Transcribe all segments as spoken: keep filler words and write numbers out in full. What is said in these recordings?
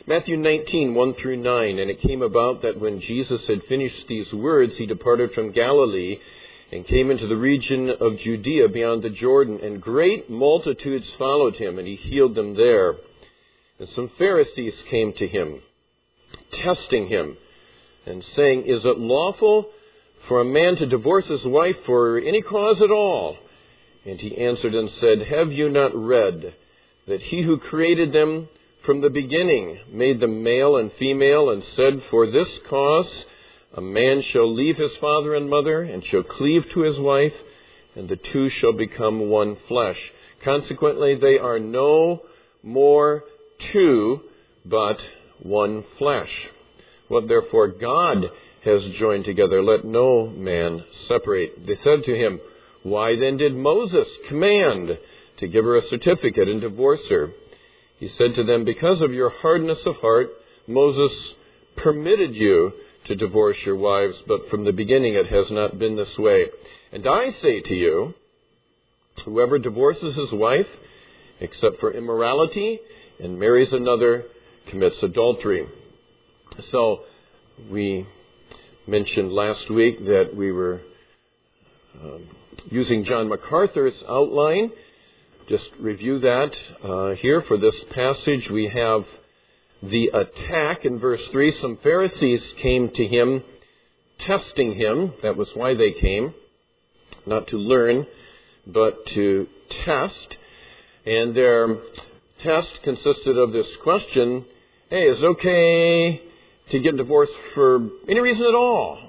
Matthew nineteen, one through nine. And it came about that when Jesus had finished these words, he departed from Galilee and came into the region of Judea beyond the Jordan. And great multitudes followed him, and he healed them there. And some Pharisees came to him, testing him, and saying, "Is it lawful for a man to divorce his wife for any cause at all?" And he answered and said, "Have you not read that he who created them from the beginning made them male and female, and said, for this cause a man shall leave his father and mother, and shall cleave to his wife, and the two shall become one flesh. Consequently, they are no more two, but one flesh. What therefore God has joined together, let no man separate." They said to him, "Why then did Moses command to give her a certificate and divorce her?" He said to them, "Because of your hardness of heart, Moses permitted you to divorce your wives, but from the beginning it has not been this way. And I say to you, whoever divorces his wife, except for immorality, and marries another, commits adultery." So we mentioned last week that we were um, using John MacArthur's outline. Just review that uh, here for this passage. We have the attack in verse three. Some Pharisees came to him, testing him. That was why they came, not to learn, but to test. And their test consisted of this question: hey, is it okay to get divorced for any reason at all?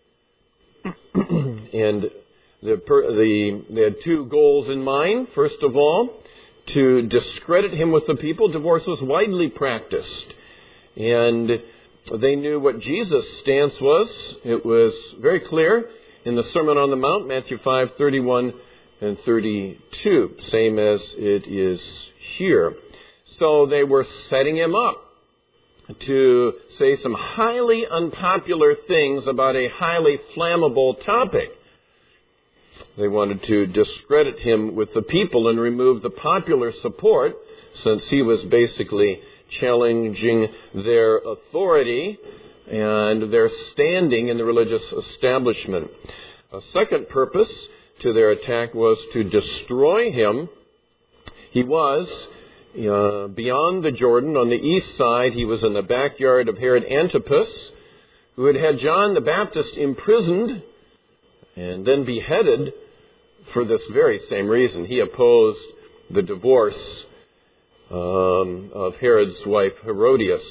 And the, the, they had two goals in mind. First of all, to discredit him with the people. Divorce was widely practiced. And they knew what Jesus' stance was. It was very clear in the Sermon on the Mount, Matthew five, thirty-one and thirty-two. Same as it is here. So they were setting him up to say some highly unpopular things about a highly flammable topic. They wanted to discredit him with the people and remove the popular support, since he was basically challenging their authority and their standing in the religious establishment. A second purpose to their attack was to destroy him. He was uh, beyond the Jordan on the east side. He was in the backyard of Herod Antipas, who had had John the Baptist imprisoned and then beheaded for this very same reason. He opposed the divorce um, of Herod's wife Herodias.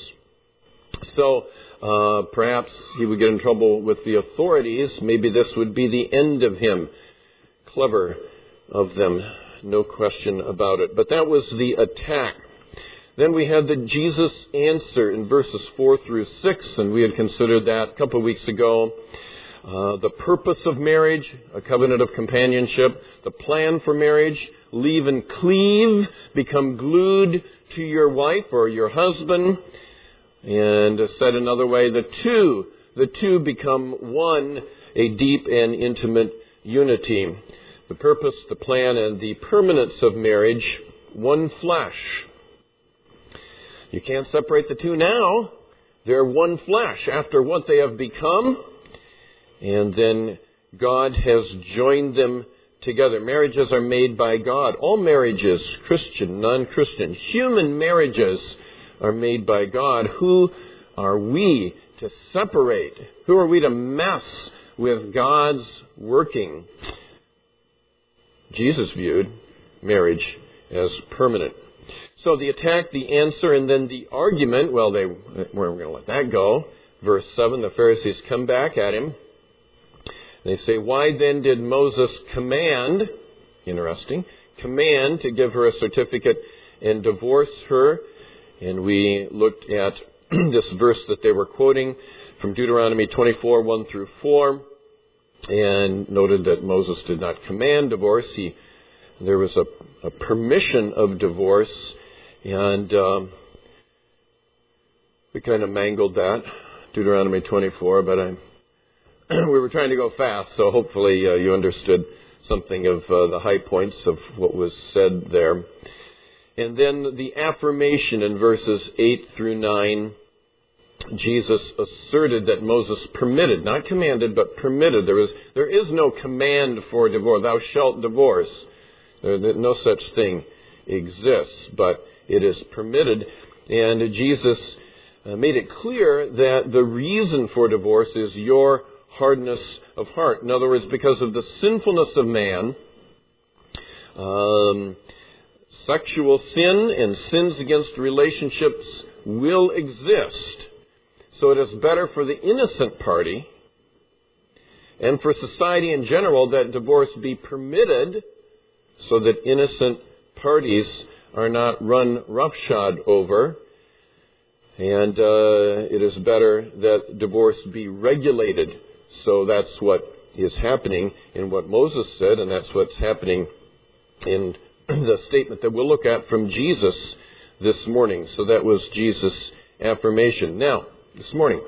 So uh, perhaps he would get in trouble with the authorities. Maybe this would be the end of him. Clever of them, no question about it. But that was the attack. Then we had the Jesus answer in verses four through six, and we had considered that a couple of weeks ago. Uh, the purpose of marriage, a covenant of companionship. The plan for marriage, leave and cleave, become glued to your wife or your husband. And said another way, the two, the two become one, a deep and intimate unity. The purpose, the plan, and the permanence of marriage, one flesh. You can't separate the two now. They're one flesh after what they have become. And then God has joined them together. Marriages are made by God. All marriages, Christian, non-Christian, human marriages are made by God. Who are we to separate? Who are we to mess with God's working? Jesus viewed marriage as permanent. So the attack, the answer, and then the argument, well, they weren't going to let that go. Verse seven, the Pharisees come back at him. They say, "Why then did Moses command," interesting, command to give her a certificate and divorce her? And we looked at this verse that they were quoting from Deuteronomy twenty-four, one through four, and noted that Moses did not command divorce. He, there was a, a permission of divorce, and um, we kind of mangled that, Deuteronomy twenty-four, but I we were trying to go fast, so hopefully uh, you understood something of uh, the high points of what was said there. And then the affirmation in verses eight through nine, Jesus asserted that Moses permitted, not commanded, but permitted. There is, there is no command for divorce. Thou shalt divorce. There, no such thing exists, but it is permitted. And Jesus uh, made it clear that the reason for divorce is your hardness of heart. In other words, because of the sinfulness of man, um, sexual sin and sins against relationships will exist. So it is better for the innocent party and for society in general that divorce be permitted so that innocent parties are not run roughshod over. And uh, it is better that divorce be regulated. So that's what is happening in what Moses said, and that's what's happening in the statement that we'll look at from Jesus this morning. So that was Jesus' affirmation. Now, this morning,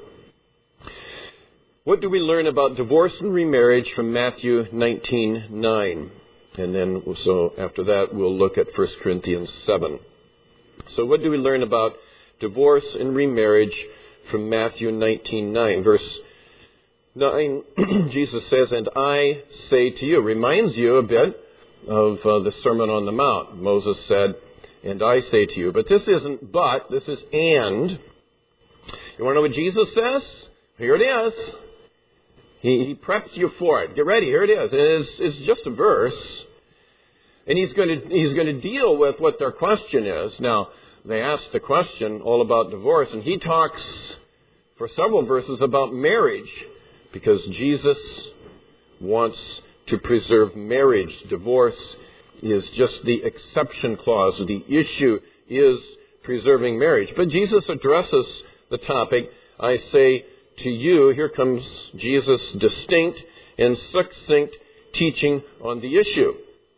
what do we learn about divorce and remarriage from Matthew nineteen nine? And then, so after that, we'll look at First Corinthians seven. So what do we learn about divorce and remarriage from Matthew nineteen nine? Verse nine, Jesus says, "And I say to you," reminds you a bit of uh, the Sermon on the Mount. Moses said, "And I say to you." But this isn't but, this is and. You want to know what Jesus says? Here it is. He, he prepped you for it. Get ready. Here it is. And it's, it's just a verse. And he's going to he's going to deal with what their question is. Now, they asked the question all about divorce, and he talks for several verses about marriage, because Jesus wants to preserve marriage. Divorce is just the exception clause. The issue is preserving marriage. But Jesus addresses the topic. I say to you, here comes Jesus' distinct and succinct teaching on the issue.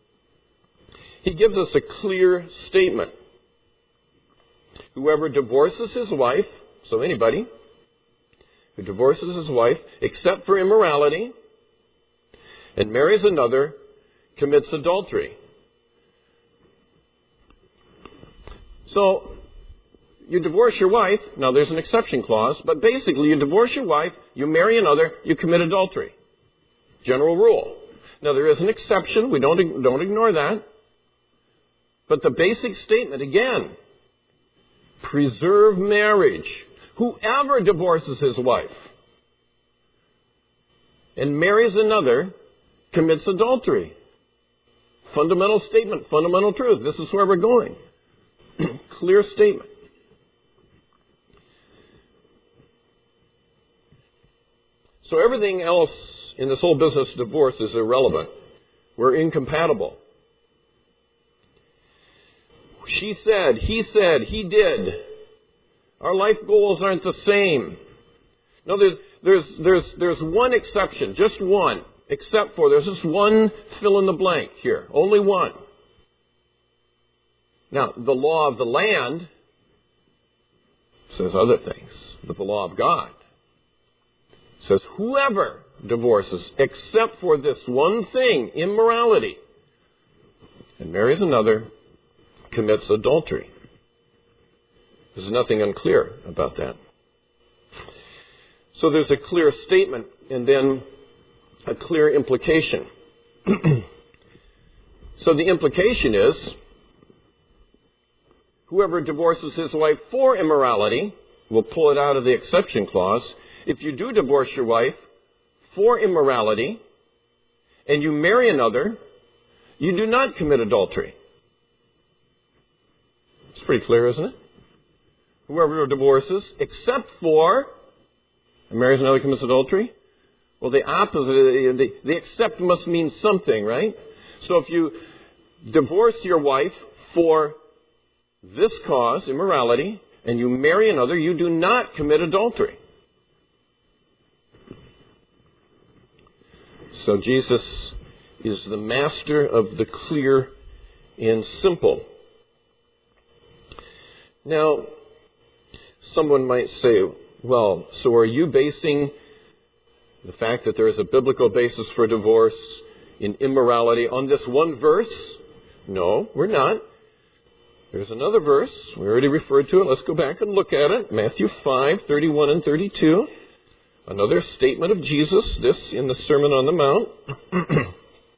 He gives us a clear statement. Whoever divorces his wife, so anybody who divorces his wife, except for immorality, and marries another, commits adultery. So, you divorce your wife. Now, there's an exception clause, but basically, you divorce your wife, you marry another, you commit adultery. General rule. Now, there is an exception. We don't, don't ignore that. But the basic statement, again, preserve marriage. Whoever divorces his wife and marries another commits adultery. Fundamental statement, fundamental truth. This is where we're going. Clear statement. So everything else in this whole business of divorce is irrelevant. We're incompatible. She said, he said, he did. Our life goals aren't the same. No, there's, there's, there's, there's one exception, just one, except for there's just one fill in the blank here, only one. Now, the law of the land says other things, but the law of God says whoever divorces, except for this one thing, immorality, and marries another, commits adultery. There's nothing unclear about that. So there's a clear statement and then a clear implication. So the implication is, whoever divorces his wife for immorality, we'll pull it out of the exception clause. If you do divorce your wife for immorality and you marry another, you do not commit adultery. It's pretty clear, isn't it? Whoever divorces, except for, and marries another, commits adultery. Well, the opposite, the, the except must mean something, right? So if you divorce your wife for this cause, immorality, and you marry another, you do not commit adultery. So Jesus is the master of the clear and simple. Now, someone might say, well, so are you basing the fact that there is a biblical basis for divorce in immorality on this one verse? No, we're not. There's another verse. We already referred to it. Let's go back and look at it. Matthew five, thirty-one and thirty-two. Another statement of Jesus, this in the Sermon on the Mount.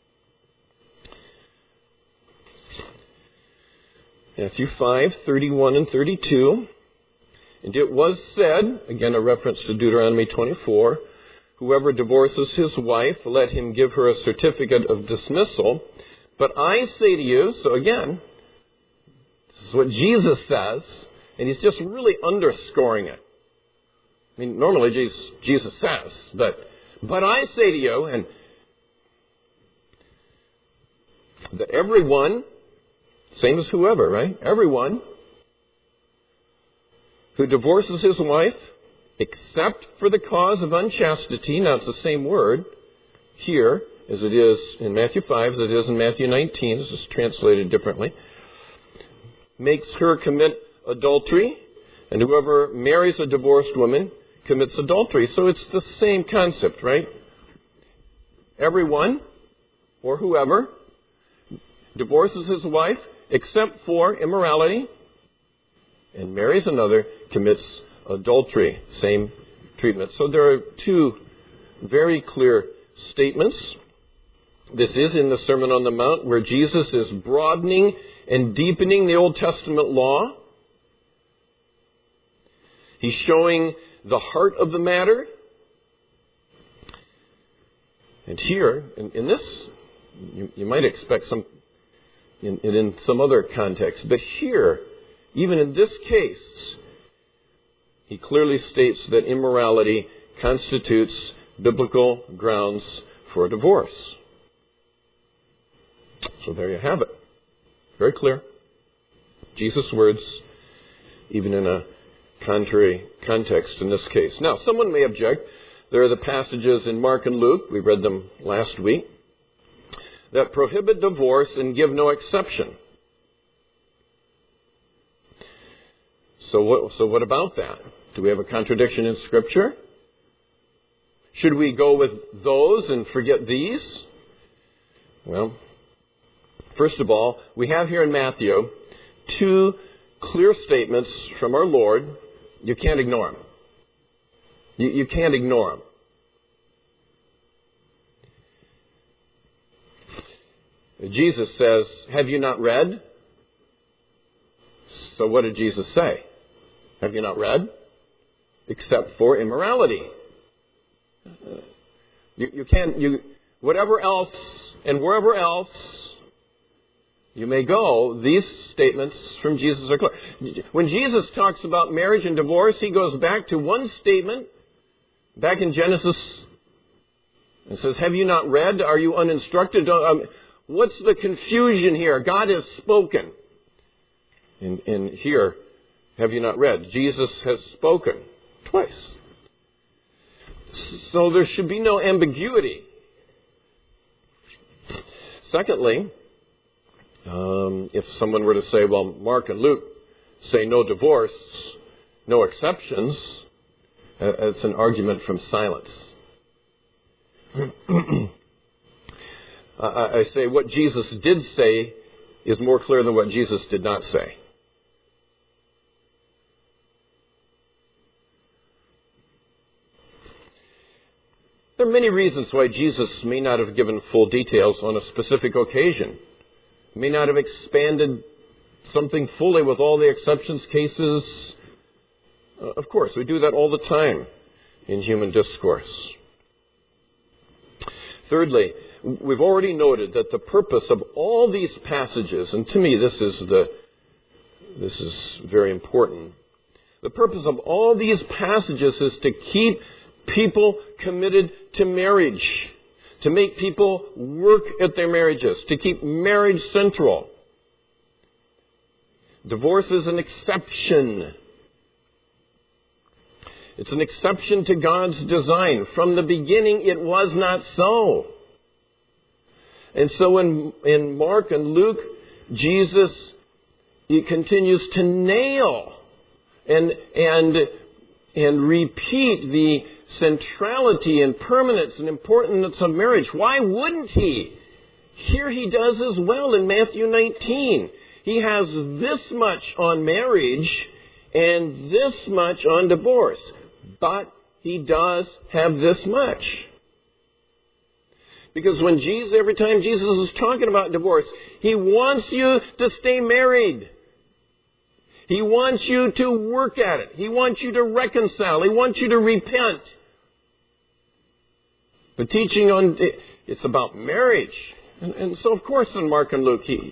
Matthew five, thirty-one and thirty-two. And it was said, again a reference to Deuteronomy twenty-four, whoever divorces his wife, let him give her a certificate of dismissal. But I say to you, so again, this is what Jesus says, and he's just really underscoring it. I mean, normally Jesus, Jesus says, but, but I say to you, and that everyone, same as whoever, right? Everyone who divorces his wife, except for the cause of unchastity, now it's the same word here as it is in Matthew five, as it is in Matthew nineteen, this is translated differently, makes her commit adultery, and whoever marries a divorced woman commits adultery. So it's the same concept, right? Everyone, or whoever, divorces his wife, except for immorality, and marries another, commits adultery. Same treatment. So there are two very clear statements. This is in the Sermon on the Mount, where Jesus is broadening and deepening the Old Testament law. He's showing the heart of the matter. And here, in, in this, you, you might expect some, in, in some other context, but here, even in this case, he clearly states that immorality constitutes biblical grounds for a divorce. So there you have it. Very clear. Jesus' words, even in a contrary context in this case. Now, someone may object. There are the passages in Mark and Luke, we read them last week, that prohibit divorce and give no exception. So what, so what about that? Do we have a contradiction in Scripture? Should we go with those and forget these? Well, first of all, we have here in Matthew two clear statements from our Lord. You can't ignore them. You, you can't ignore them. Jesus says, have you not read? So what did Jesus say? Have you not read? Except for immorality. You, you can't, you, whatever else and wherever else you may go, these statements from Jesus are clear. When Jesus talks about marriage and divorce, he goes back to one statement back in Genesis and says, have you not read? Are you uninstructed? Um, what's the confusion here? God has spoken. And, and here, have you not read? Jesus has spoken twice. So there should be no ambiguity. Secondly, um, if someone were to say, well, Mark and Luke say no divorce, no exceptions, uh, it's an argument from silence. I, I say what Jesus did say is more clear than what Jesus did not say. There are many reasons why Jesus may not have given full details on a specific occasion. May not have expanded something fully with all the exceptions cases. Uh, of course, we do that all the time in human discourse. Thirdly, we've already noted that the purpose of all these passages, and to me this is the this is very important. The purpose of all these passages is to keep people committed to marriage, to make people work at their marriages, to keep marriage central. Divorce is an exception. It's an exception to God's design. From the beginning, it was not so. And so in, in Mark and Luke, Jesus, he continues to nail and, and, and repeat the centrality and permanence and importance of marriage. Why wouldn't he? Here he does as well in Matthew nineteen. he has this much on marriage and this much on divorce. But he does have this much. Because when Jesus, every time Jesus is talking about divorce, he wants you to stay married. He wants you to work at it. He wants you to reconcile. He wants you to repent. The teaching on, it's about marriage. And, and so, of course, in Mark and Luke, he,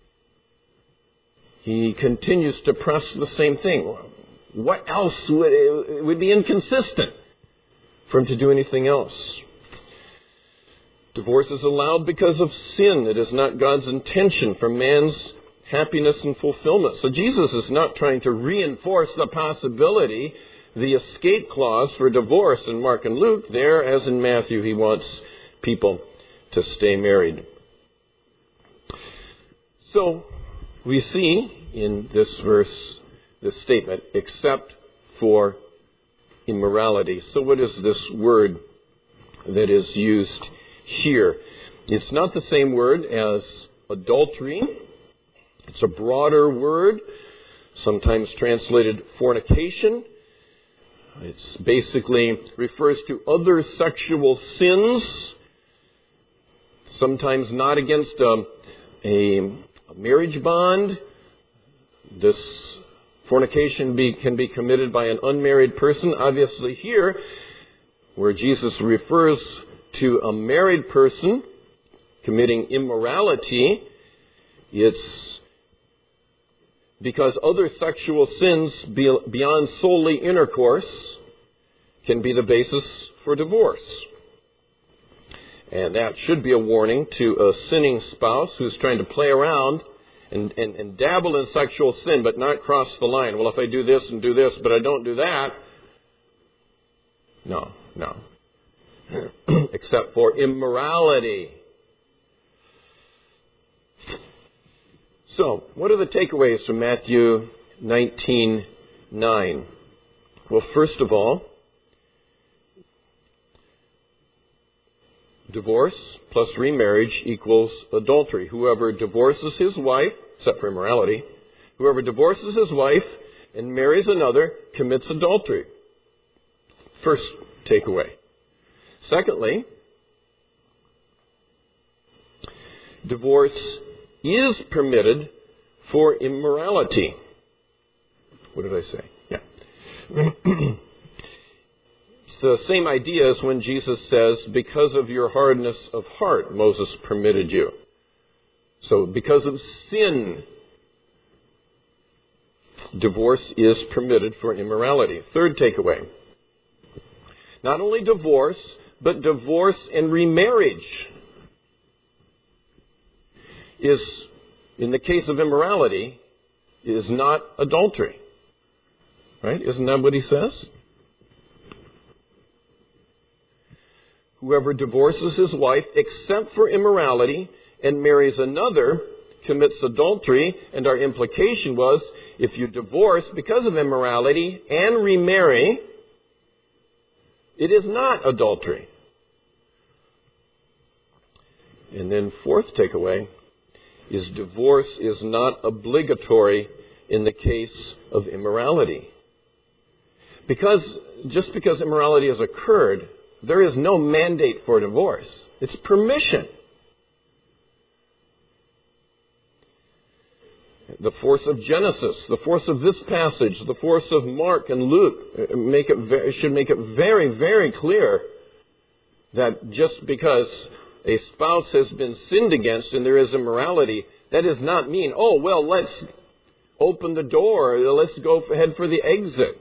he continues to press the same thing. What else would, it would be inconsistent for him to do anything else? Divorce is allowed because of sin. It is not God's intention for man's happiness and fulfillment. So Jesus is not trying to reinforce the possibility, the escape clause for divorce in Mark and Luke. There, as in Matthew, he wants people to stay married. So, we see in this verse, this statement, except for immorality. So what is this word that is used here? It's not the same word as adultery. It's a broader word, sometimes translated fornication. It's basically refers to other sexual sins, sometimes not against a, a, a marriage bond. This fornication be, can be committed by an unmarried person. Obviously here, where Jesus refers to a married person committing immorality, it's because other sexual sins beyond solely intercourse can be the basis for divorce. And that should be a warning to a sinning spouse who's trying to play around and, and, and dabble in sexual sin but not cross the line. Well, if I do this and do this, but I don't do that. No, no. Except for immorality. So, what are the takeaways from Matthew nineteen nine? Well, first of all, divorce plus remarriage equals adultery. Whoever divorces his wife, except for immorality, whoever divorces his wife and marries another commits adultery. First takeaway. Secondly, divorce is permitted for immorality. What did I say? Yeah. It's the same idea as when Jesus says, because of your hardness of heart, Moses permitted you. So, because of sin, divorce is permitted for immorality. Third takeaway. Not only divorce, but divorce and remarriage is, in the case of immorality, is not adultery. Right? Isn't that what he says? Whoever divorces his wife except for immorality and marries another commits adultery. And our implication was, if you divorce because of immorality and remarry, it is not adultery. And then fourth takeaway is divorce is not obligatory in the case of immorality. Because, just because immorality has occurred, there is no mandate for divorce. It's permission. The force of Genesis, the force of this passage, the force of Mark and Luke make it very, should make it very, very clear that just because a spouse has been sinned against and there is immorality, that does not mean, oh, well, let's open the door, let's go ahead for the exit.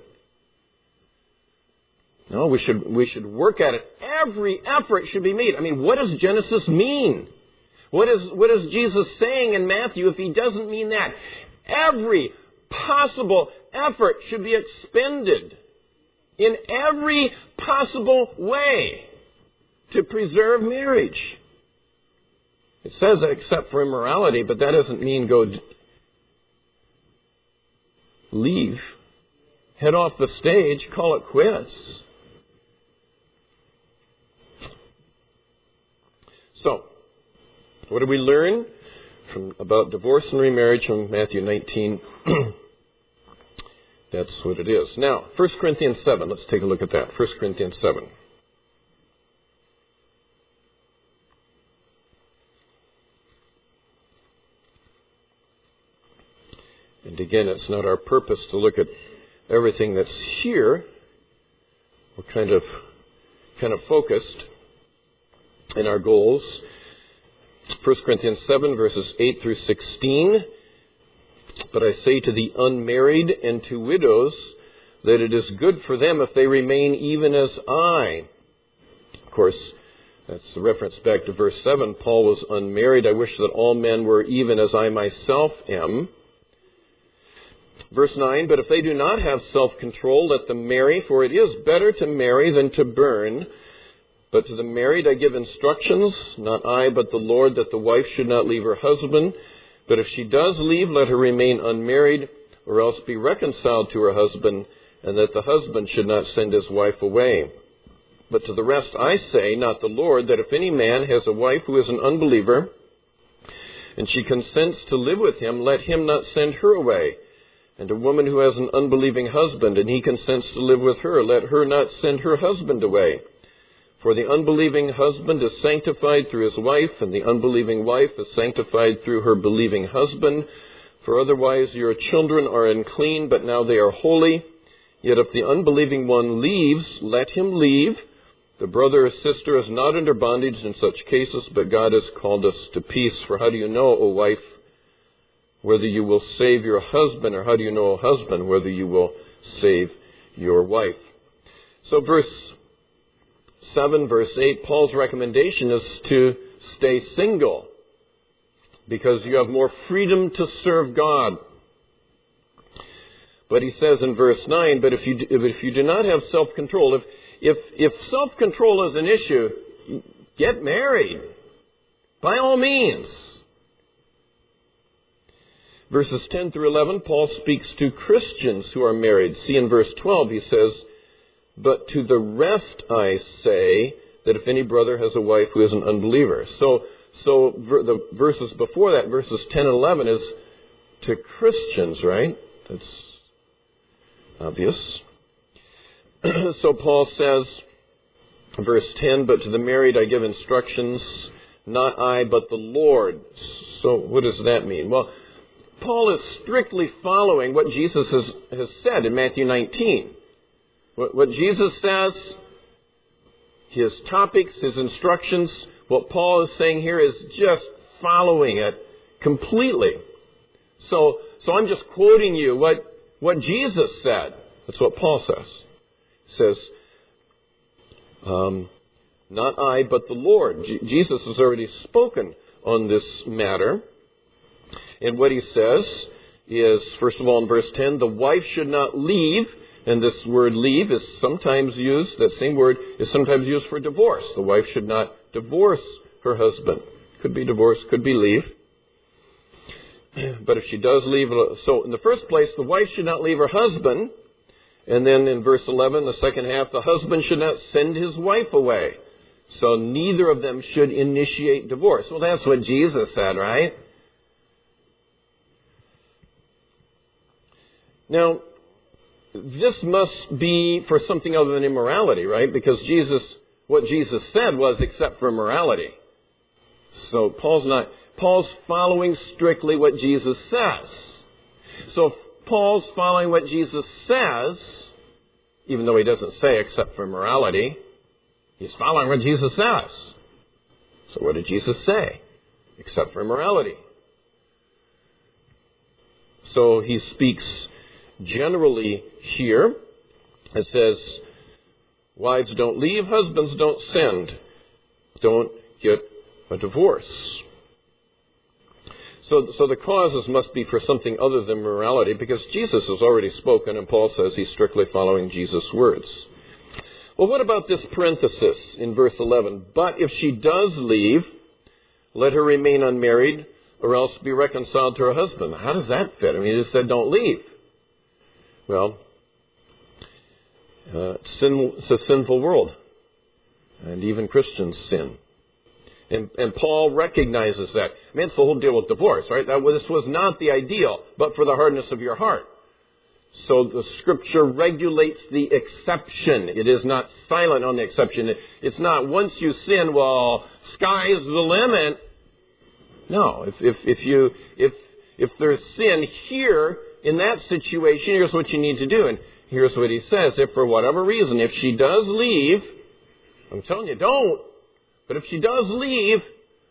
No, we should we should work at it. Every effort should be made. I mean, what does Genesis mean? What is what is Jesus saying in Matthew if he doesn't mean that? Every possible effort should be expended in every possible way to preserve marriage. It says except for immorality, but that doesn't mean go d- leave, head off the stage, call it quits. So, what do we learn from about divorce and remarriage from Matthew nineteen. That's what it is. Now, First Corinthians seven. Let's take a look at that. First Corinthians seven. And again, it's not our purpose to look at everything that's here. We're kind of kind of focused in our goals. First Corinthians seven, verses eight through sixteen. But I say to the unmarried and to widows that it is good for them if they remain even as I. Of course, that's the reference back to verse seven. Paul was unmarried. I wish that all men were even as I myself am. Verse nine, but if they do not have self-control, let them marry, for it is better to marry than to burn. But to the married I give instructions, not I, but the Lord, that the wife should not leave her husband. But if she does leave, let her remain unmarried, or else be reconciled to her husband, and that the husband should not send his wife away. But to the rest I say, not the Lord, that if any man has a wife who is an unbeliever, and she consents to live with him, let him not send her away. And a woman who has an unbelieving husband, and he consents to live with her, let her not send her husband away. For the unbelieving husband is sanctified through his wife, and the unbelieving wife is sanctified through her believing husband. For otherwise your children are unclean, but now they are holy. Yet if the unbelieving one leaves, let him leave. The brother or sister is not under bondage in such cases, but God has called us to peace. For how do you know, O wife, whether you will save your husband, or how do you know, O husband, whether you will save your wife? So verse seven, verse eight, Paul's recommendation is to stay single, because you have more freedom to serve God. But he says in verse nine, but if you if you do not have self-control, if if if self-control is an issue, get married, by all means. Verses ten through eleven, Paul speaks to Christians who are married. See, in verse twelve, he says, but to the rest I say that if any brother has a wife who is an unbeliever. So, so ver- the verses before that, verses ten and eleven, is to Christians, right? That's obvious. So Paul says, verse ten, but to the married I give instructions, not I, but the Lord. So what does that mean? Well, Paul is strictly following what Jesus has, has said in Matthew nineteen. What, what Jesus says, his topics, his instructions, what Paul is saying here is just following it completely. So, so I'm just quoting you what, what Jesus said. That's what Paul says. He says, um, not I, but the Lord. J- Jesus has already spoken on this matter. And what he says is, first of all, in verse ten, the wife should not leave. And this word leave is sometimes used, that same word is sometimes used for divorce. The wife should not divorce her husband. Could be divorce, could be leave. But if she does leave, so in the first place, the wife should not leave her husband. And then in verse eleven, the second half, the husband should not send his wife away. So neither of them should initiate divorce. Well, that's what Jesus said, right? Now, this must be for something other than immorality, right? Because Jesus, what Jesus said was except for immorality. So Paul's not, Paul's following strictly what Jesus says. So if Paul's following what Jesus says, even though he doesn't say except for immorality, he's following what Jesus says. So what did Jesus say? Except for immorality. So he speaks generally here. It says, wives don't leave, husbands don't send. Don't get a divorce. So, so the causes must be for something other than morality, because Jesus has already spoken, and Paul says he's strictly following Jesus' words. Well, what about this parenthesis in verse eleven? But if she does leave, let her remain unmarried, or else be reconciled to her husband. How does that fit? I mean, he just said don't leave. Well, uh, sin, it's a sinful world, and even Christians sin. And, and Paul recognizes that. I mean, it's the whole deal with divorce, right? That this was not the ideal, but for the hardness of your heart. So the Scripture regulates the exception. It is not silent on the exception. It, it's not once you sin, well, sky's the limit. No, if if if you if if there's sin here in that situation, here's what you need to do. And here's what he says: if for whatever reason, if she does leave, I'm telling you, don't. But if she does leave,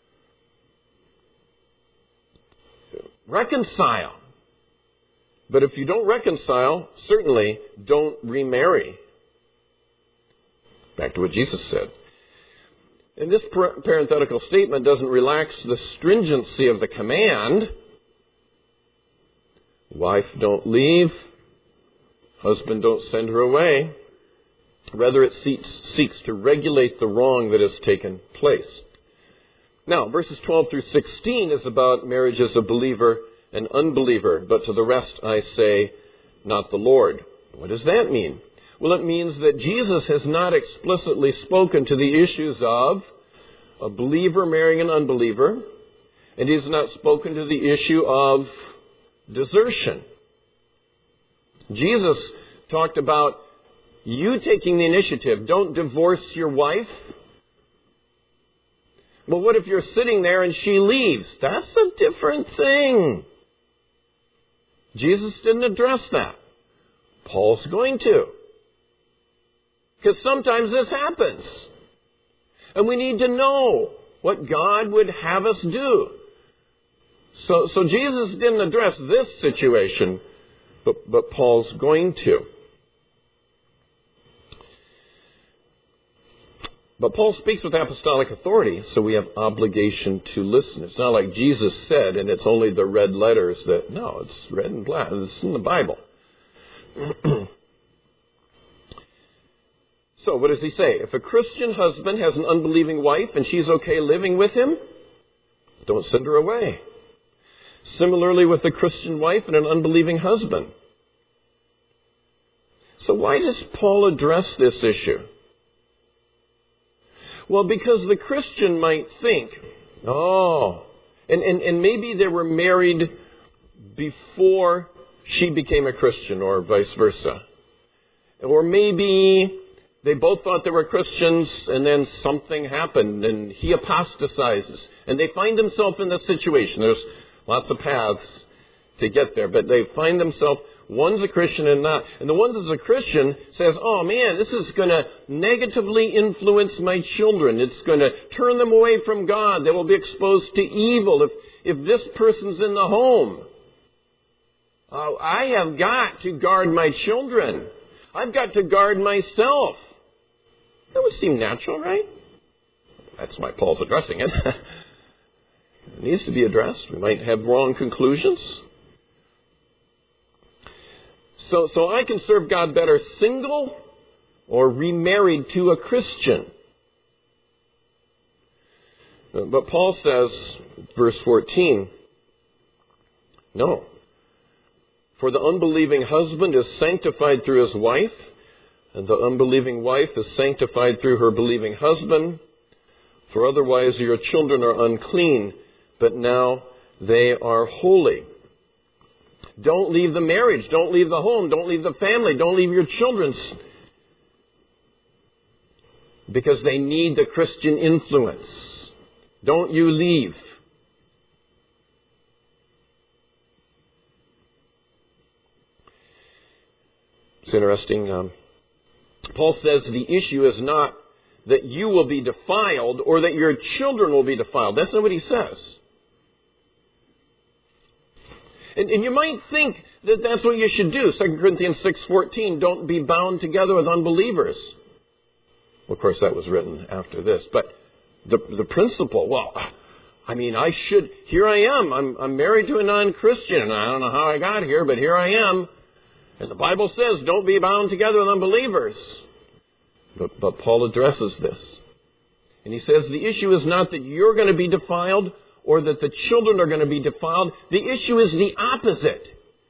reconcile. But if you don't reconcile, certainly don't remarry. Back to what Jesus said. And this parenthetical statement doesn't relax the stringency of the command. Wife, don't leave. Husband, don't send her away. Rather, it seeks, seeks to regulate the wrong that has taken place. Now, verses twelve through sixteen is about marriages of believer and unbeliever. But to the rest I say, not the Lord. What does that mean? Well, it means that Jesus has not explicitly spoken to the issues of a believer marrying an unbeliever. And He has not spoken to the issue of desertion. Jesus talked about you taking the initiative. Don't divorce your wife. Well, what if you're sitting there and she leaves? That's a different thing. Jesus didn't address that. Paul's going to. Because sometimes this happens. And we need to know what God would have us do. So, so Jesus didn't address this situation, but, but Paul's going to. But Paul speaks with apostolic authority, so we have obligation to listen. It's not like Jesus said, and it's only the red letters that, no, it's red and black. It's in the Bible. So what does he say? If a Christian husband has an unbelieving wife and she's okay living with him, don't send her away. Similarly with a Christian wife and an unbelieving husband. So why does Paul address this issue? Well, because the Christian might think, oh, and, and, and maybe they were married before she became a Christian or vice versa. Or maybe they both thought they were Christians and then something happened and he apostatizes. And they find themselves in this situation. There's lots of paths to get there, but they find themselves, one's a Christian and not. And the one that's a Christian says, oh man, this is going to negatively influence my children. It's going to turn them away from God. They will be exposed to evil if, if this person's in the home. Uh, I have got to guard my children. I've got to guard myself. That would seem natural, right? That's why Paul's addressing it. It needs to be addressed. We might have wrong conclusions. So, so I can serve God better single or remarried to a Christian. But Paul says, verse fourteen, no. For the unbelieving husband is sanctified through his wife, and the unbelieving wife is sanctified through her believing husband. For otherwise your children are unclean, but now they are holy. Don't leave the marriage. Don't leave the home. Don't leave the family. Don't leave your children. Because they need the Christian influence. Don't you leave. It's interesting. Um, Paul says the issue is not that you will be defiled or that your children will be defiled. That's not what he says. And, and you might think that that's what you should do. Second Corinthians six fourteen, don't be bound together with unbelievers. Well, of course, that was written after this. But the the principle, well, I mean, I should, here I am. I'm, I'm married to a non-Christian, and I don't know how I got here, but here I am. And the Bible says, don't be bound together with unbelievers. But, but Paul addresses this. And he says the issue is not that you're going to be defiled or that the children are going to be defiled. The issue is the opposite.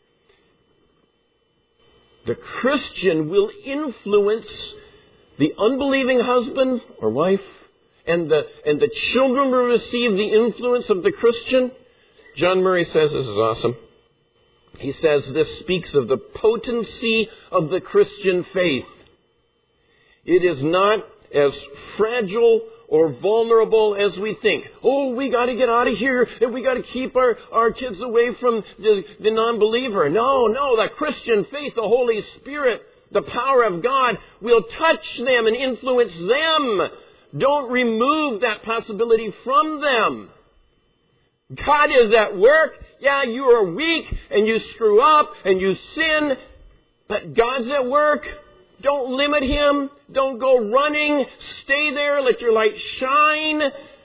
The Christian will influence the unbelieving husband or wife and the, and the children will receive the influence of the Christian. John Murray says, this is awesome. He says this speaks of the potency of the Christian faith. It is not as fragile or vulnerable as we think. Oh, we got to get out of here and we got to keep our, our kids away from the, the non-believer. No, no, the Christian faith, the Holy Spirit, the power of God will touch them and influence them. Don't remove that possibility from them. God is at work. Yeah, you are weak and you screw up and you sin, but God's at work. Don't limit Him. Don't go running. Stay there. Let your light shine.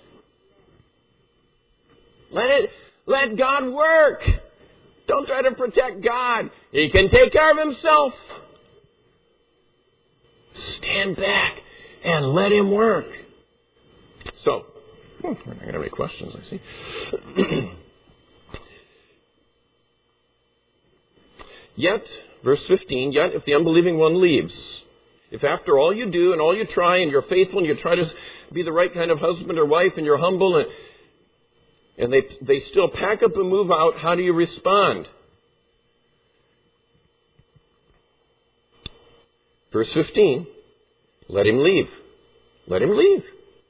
Let it, let God work. Don't try to protect God. He can take care of Himself. Stand back and let Him work. So, we're not going to have any questions, I see. Yet, verse fifteen, yet if the unbelieving one leaves, if after all you do and all you try and you're faithful and you try to be the right kind of husband or wife and you're humble and, and they, they still pack up and move out, how do you respond? Verse fifteen, let him leave. Let him leave.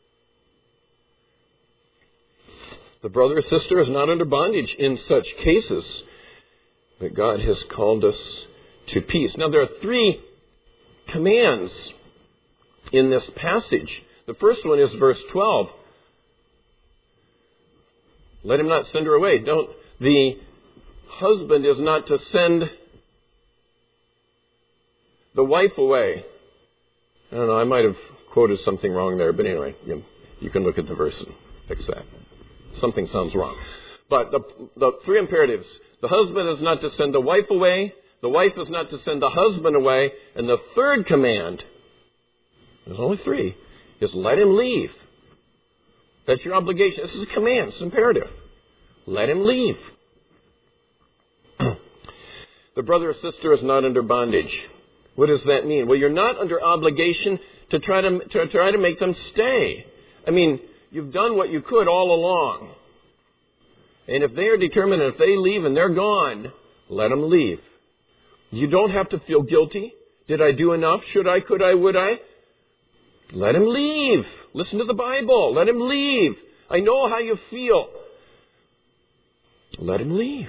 The brother or sister is not under bondage in such cases, but God has called us to peace. Now there are three commands in this passage. The first one is verse twelve. Let him not send her away. Don't, the husband is not to send the wife away. I don't know, I might have quoted something wrong there, but anyway, you, you can look at the verse and fix that. Something sounds wrong. But the, the three imperatives. The husband is not to send the wife away. The wife is not to send the husband away. And the third command, there's only three, is let him leave. That's your obligation. This is a command. It's imperative. Let him leave. The brother or sister is not under bondage. What does that mean? Well, you're not under obligation to try to, to try to make them stay. I mean, you've done what you could all along. And if they are determined, if they leave and they're gone, let them leave. You don't have to feel guilty. Did I do enough? Should I? Could I? Would I? Let him leave. Listen to the Bible. Let him leave. I know how you feel. Let him leave.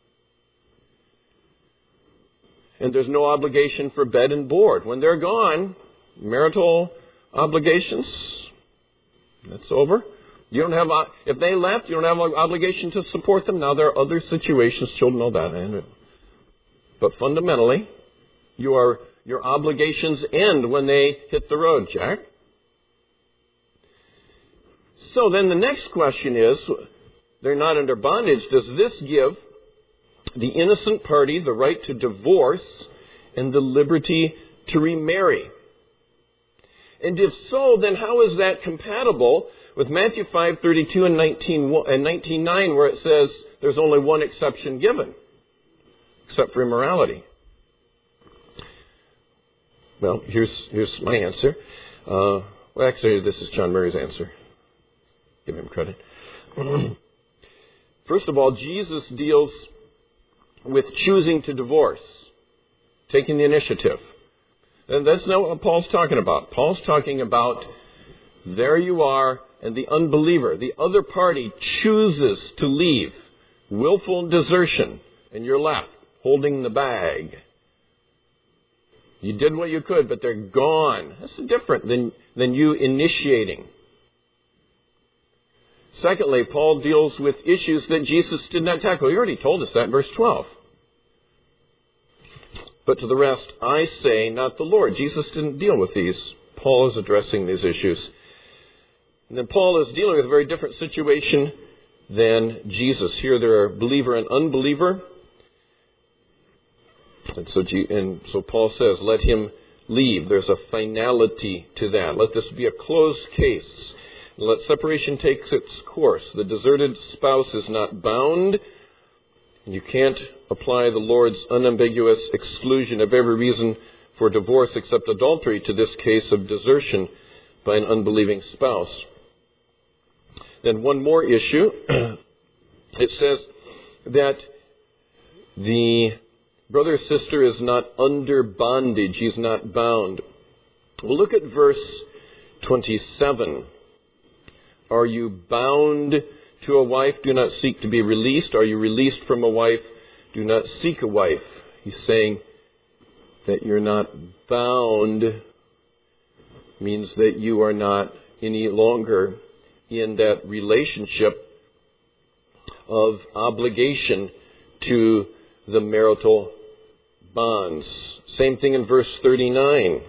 And there's no obligation for bed and board. When they're gone, marital obligations, that's over. You don't have, if they left, you don't have an obligation to support them. Now there are other situations, children know that. But fundamentally, you are, your obligations end when they hit the road, Jack. So then the next question is, they're not under bondage. Does this give the innocent party the right to divorce and the liberty to remarry? And if so, then how is that compatible with Matthew five thirty-two and nineteen nine, where it says there's only one exception given, except for immorality? Well, here's here's my answer. Uh, well, actually, this is John Murray's answer. Give him credit. First of all, Jesus deals with choosing to divorce, taking the initiative. And that's not what Paul's talking about. Paul's talking about there you are, and the unbeliever, the other party, chooses to leave. Willful desertion, and you're left holding the bag. You did what you could, but they're gone. That's different than, than you initiating. Secondly, Paul deals with issues that Jesus did not tackle. He already told us that in verse twelve. But to the rest, I say, not the Lord. Jesus didn't deal with these. Paul is addressing these issues. And then Paul is dealing with a very different situation than Jesus. Here there are believer and unbeliever. And so, and so Paul says, let him leave. There's a finality to that. Let this be a closed case. Let separation take its course. The deserted spouse is not bound. You can't apply the Lord's unambiguous exclusion of every reason for divorce except adultery to this case of desertion by an unbelieving spouse. then one more issue. It says that the brother or sister is not under bondage. He's not bound. Well, look at verse twenty-seven. Are you bound to a wife? Do not seek to be released. Are you released from a wife? Do not seek a wife. He's saying that you're not bound means that you are not any longer in that relationship of obligation to the marital bonds. Same thing in verse thirty-nine.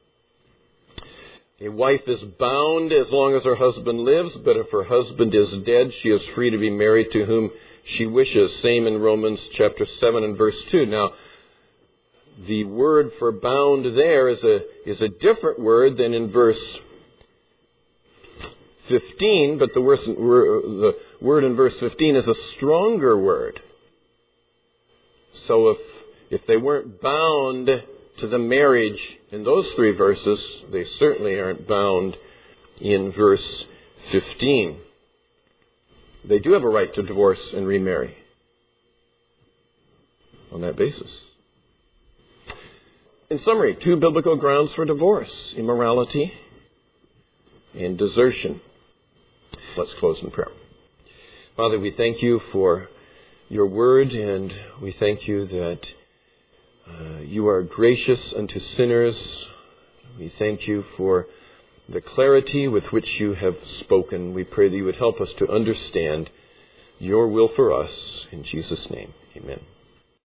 A wife is bound as long as her husband lives, but if her husband is dead, she is free to be married to whom she wishes. Same in Romans chapter seven and verse two. Now, the word for bound there is a is a different word than in verse fifteen, but the word, the word in verse fifteen is a stronger word. So if if they weren't bound to the marriage in those three verses, they certainly aren't bound in verse fifteen. They do have a right to divorce and remarry on that basis. In summary, two biblical grounds for divorce: immorality and desertion. Let's close in prayer. Father, we thank you for your word, and we thank you that uh, you are gracious unto sinners. We thank you for the clarity with which you have spoken. We pray that you would help us to understand your will for us. In Jesus' name, amen.